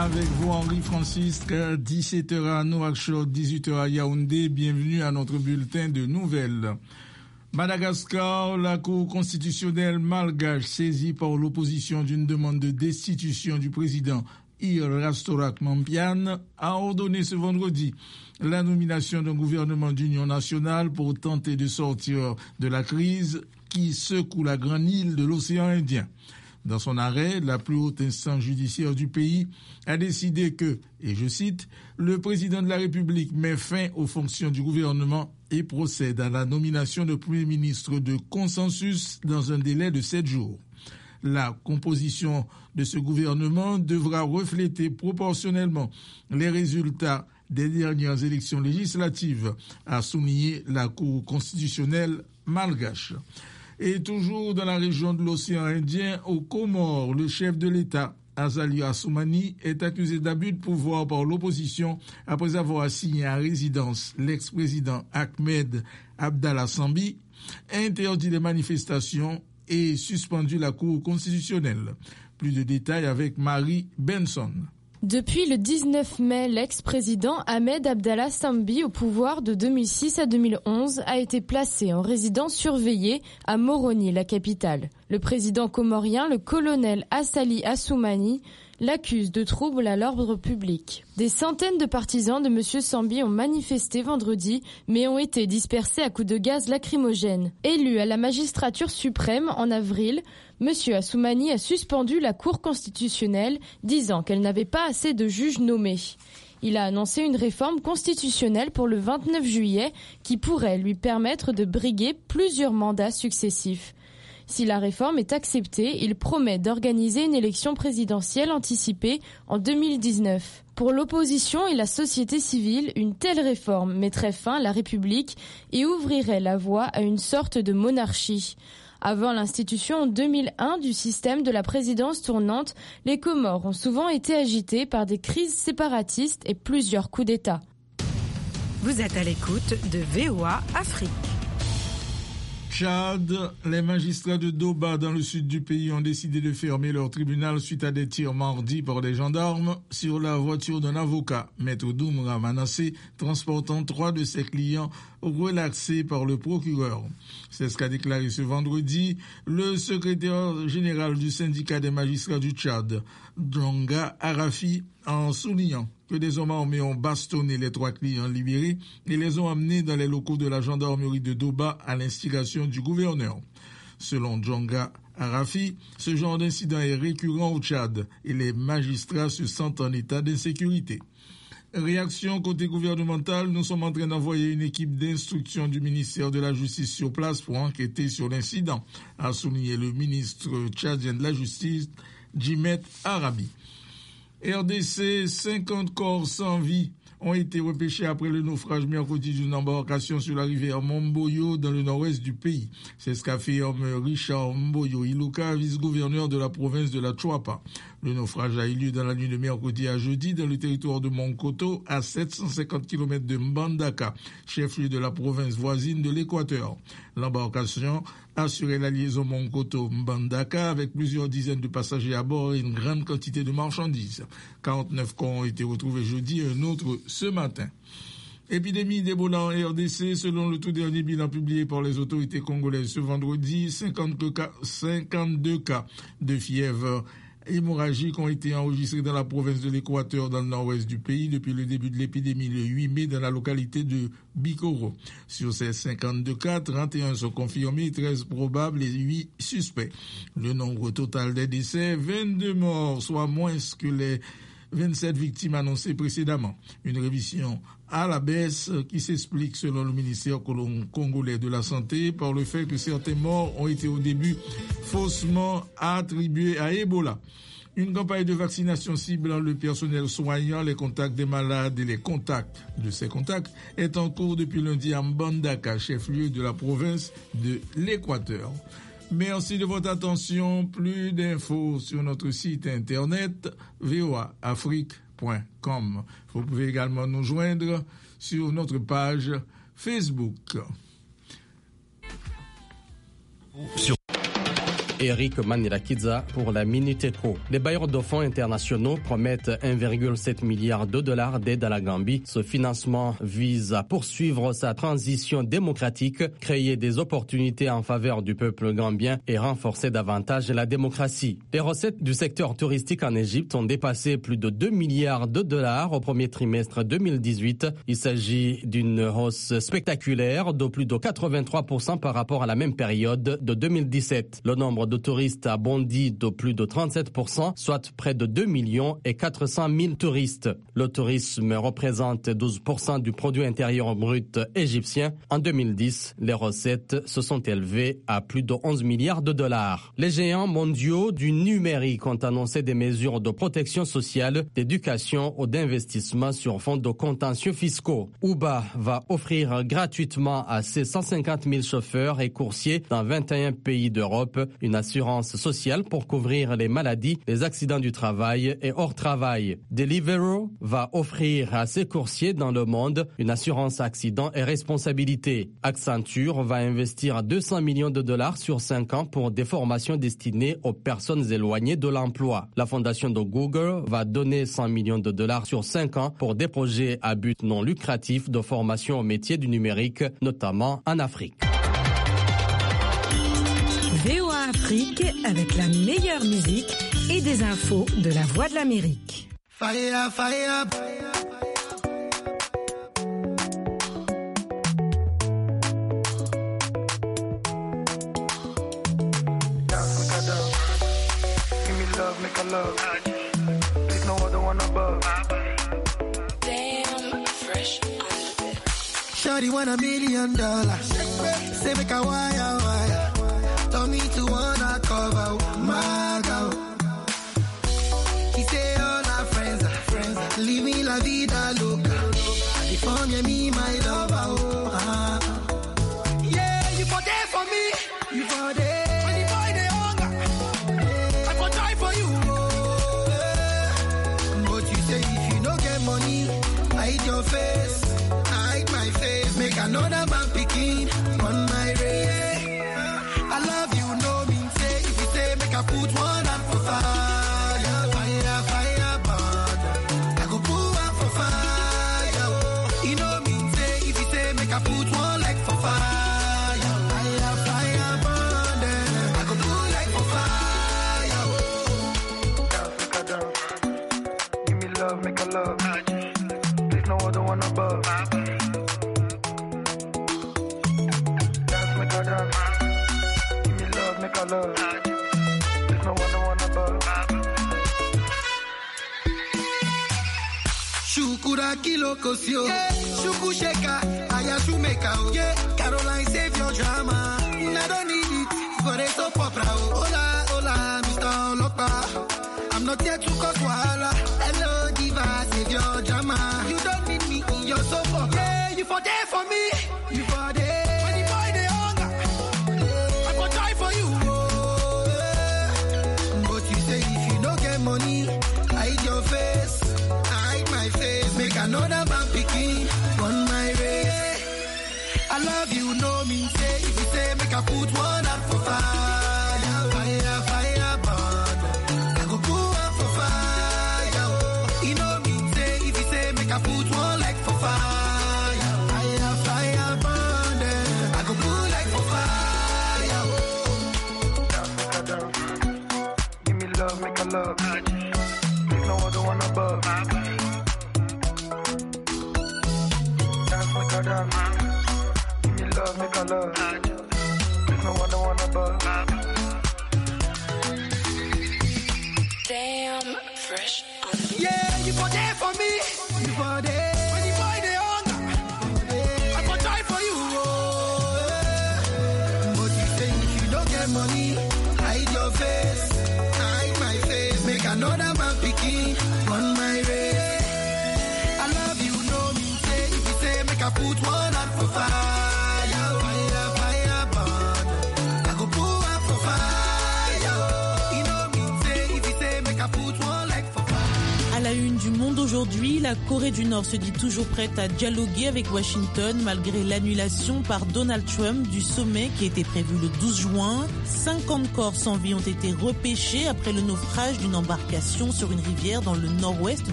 Avec vous, Henri Francis, 17h à Nouakchott, 18h à Yaoundé. Bienvenue à notre bulletin de nouvelles. Madagascar, la Cour constitutionnelle malgache saisie par l'opposition d'une demande de destitution du président Rastorak Mampian a ordonné ce vendredi la nomination d'un gouvernement d'union nationale pour tenter de sortir de la crise qui secoue la grande île de l'océan Indien. Dans son arrêt, la plus haute instance judiciaire du pays a décidé que, et je cite, le président de la République met fin aux fonctions du gouvernement et procède à la nomination de premier ministre de consensus dans un délai de 7 jours. La composition de ce gouvernement devra refléter proportionnellement les résultats des dernières élections législatives, a souligné la Cour constitutionnelle malgache. Et toujours dans la région de l'océan Indien, aux Comores, le chef de l'État, Azali Assoumani, est accusé d'abus de pouvoir par l'opposition après avoir assigné à résidence l'ex-président Ahmed Abdallah Sambi, interdit les manifestations et suspendu la Cour constitutionnelle. Plus de détails avec Marie Benson. Depuis le 19 mai, l'ex-président Ahmed Abdallah Sambi, au pouvoir de 2006 à 2011, a été placé en résidence surveillée à Moroni, la capitale. Le président comorien, le colonel Azali Assoumani, l'accuse de troubles à l'ordre public. Des centaines de partisans de M. Sambi ont manifesté vendredi, mais ont été dispersés à coups de gaz lacrymogène. Élu à la magistrature suprême en avril, M. Assoumani a suspendu la Cour constitutionnelle, disant qu'elle n'avait pas assez de juges nommés. Il a annoncé une réforme constitutionnelle pour le 29 juillet qui pourrait lui permettre de briguer plusieurs mandats successifs. Si la réforme est acceptée, il promet d'organiser une élection présidentielle anticipée en 2019. Pour l'opposition et la société civile, une telle réforme mettrait fin à la République et ouvrirait la voie à une sorte de monarchie. Avant l'institution en 2001 du système de la présidence tournante, les Comores ont souvent été agitées par des crises séparatistes et plusieurs coups d'État. Vous êtes à l'écoute de VOA Afrique. Tchad, les magistrats de Doba dans le sud du pays ont décidé de fermer leur tribunal suite à des tirs mardi par des gendarmes sur la voiture d'un avocat, Maître Doumra Manassé, transportant 3 de ses clients relaxés par le procureur. C'est ce qu'a déclaré ce vendredi le secrétaire général du syndicat des magistrats du Tchad, Djonga Arafi, en soulignant que des hommes armés ont bastonné les 3 clients libérés et les ont amenés dans les locaux de la gendarmerie de Doba à l'instigation du gouverneur. Selon Djonga Arafi, ce genre d'incident est récurrent au Tchad et les magistrats se sentent en état d'insécurité. Réaction côté gouvernemental, nous sommes en train d'envoyer une équipe d'instruction du ministère de la Justice sur place pour enquêter sur l'incident, a souligné le ministre tchadien de la Justice, Djimet Arabi. RDC, 50 corps sans vie ont été repêchés après le naufrage mercredi d'une embarcation sur la rivière Momboyo dans le nord-ouest du pays. C'est ce qu'a fait Richard Mboyo Iluka, vice-gouverneur de la province de la Chouapa. Le naufrage a eu lieu dans la nuit de mercredi à jeudi dans le territoire de Monkoto, à 750 km de Mbandaka, chef-lieu de la province voisine de l'Équateur. L'embarcation assurait la liaison Monkoto-Mbandaka avec plusieurs dizaines de passagers à bord et une grande quantité de marchandises. 49 corps ont été retrouvés jeudi et un autre ce matin. Épidémie d'Ebola en RDC, selon le tout dernier bilan publié par les autorités congolaises ce vendredi, 52 cas de fièvre hémorragiques ont été enregistrés dans la province de l'Équateur, dans le nord-ouest du pays, depuis le début de l'épidémie le 8 mai dans la localité de Bikoro. Sur ces 52 cas, 31 sont confirmés, 13 probables et 8 suspects. Le nombre total des décès, 22 morts, soit moins que les 27 victimes annoncées précédemment. Une révision à la baisse qui s'explique selon le ministère congolais de la Santé par le fait que certains morts ont été au début faussement attribués à Ebola. Une campagne de vaccination ciblant le personnel soignant, les contacts des malades et les contacts de ces contacts est en cours depuis lundi à Mbandaka, chef-lieu de la province de l'Équateur. Merci de votre attention. Plus d'infos sur notre site internet voaafrique.com. Vous pouvez également nous joindre sur notre page Facebook. Eric Manirakidza pour la Minute Éco. Les bailleurs de fonds internationaux promettent 1,7 milliard de dollars d'aide à la Gambie. Ce financement vise à poursuivre sa transition démocratique, créer des opportunités en faveur du peuple gambien et renforcer davantage la démocratie. Les recettes du secteur touristique en Égypte ont dépassé plus de 2 milliards de dollars au premier trimestre 2018. Il s'agit d'une hausse spectaculaire de plus de 83% par rapport à la même période de 2017. Le nombre de touristes a bondi de plus de 37%, soit près de 2 millions et 400 000 touristes. Le tourisme représente 12% du produit intérieur brut égyptien. En 2010, les recettes se sont élevées à plus de 11 milliards de dollars. Les géants mondiaux du numérique ont annoncé des mesures de protection sociale, d'éducation ou d'investissement sur fond de contentieux fiscaux. Uber va offrir gratuitement à ses 150 000 chauffeurs et coursiers dans 21 pays d'Europe une assurance sociale pour couvrir les maladies, les accidents du travail et hors travail. Deliveroo va offrir à ses coursiers dans le monde une assurance accident et responsabilité. Accenture va investir 200 millions de dollars sur 5 ans pour des formations destinées aux personnes éloignées de l'emploi. La fondation de Google va donner 100 millions de dollars sur 5 ans pour des projets à but non lucratif de formation au métier du numérique, notamment en Afrique. VOA Afrique avec la meilleure musique et des infos de la Voix de l'Amérique. Fire, fire. Give me love, make a love. There's no other one above. Damn, fresh on the bed. Shawty want $1 million. Say make a wire. Told me to wanna cover my girl. He say all our friends are leave me la vida loca. They form me my lover. Oh, yeah, you for there for me. You for there. When the boy they hunger, I for try for you. Oh, yeah. But you say if you don't get money, hide your face. Hide my face. Make another man picking on my race. I love you, no mean say. If you say make I put one up for fire, fire, burn. I go put one for fire. You know mean say. If you say make I put one like for fire, fire, burn. I go put like for fire. Dance, give me love, make a love. There's no other one above. Dance, make a dance. Make a love. There's no one above. Shukura kilo kosio. Shuku sheka. Ayashu meka. Caroline save your drama. I don't need it. For a soap opera. Hola, Mr. Lopa. I'm not here to cause wahala. Hello, diva, save your drama. You don't need me in your soap opera. Yeah, you for there for me. You for there. Money, hide your face, hide my face. Make another man picking on my race. I love you, no mean say. If you say make I put one up for fire, fire, burn. I go put one for fire. You know mean say. If you say make I put one like for fire, fire, burn. I go put like for fire. Give me love, make a love. There's no other one above. Dance, make a dance. Give me love, make a love. There's no other one above. Damn, fresh on the bed. Yeah, you for there for me. You for there. When the boy they hunger, I for try for you. Oh, yeah. But you say if you don't get money, hide your face. Make another man picking on my race. I love you, no mean say. If you say make I put one up for fire, burn. I go put one for fire. You know mean say. If you say make I put one like for fire. À la une du Monde aujourd'hui, la Corée du Nord se dit toujours prête à dialoguer avec Washington malgré l'annulation par Donald Trump du sommet qui était prévu le 12 juin. 50 corps sans vie ont été repêchés après le naufrage d'une embarcation sur une rivière dans le nord-ouest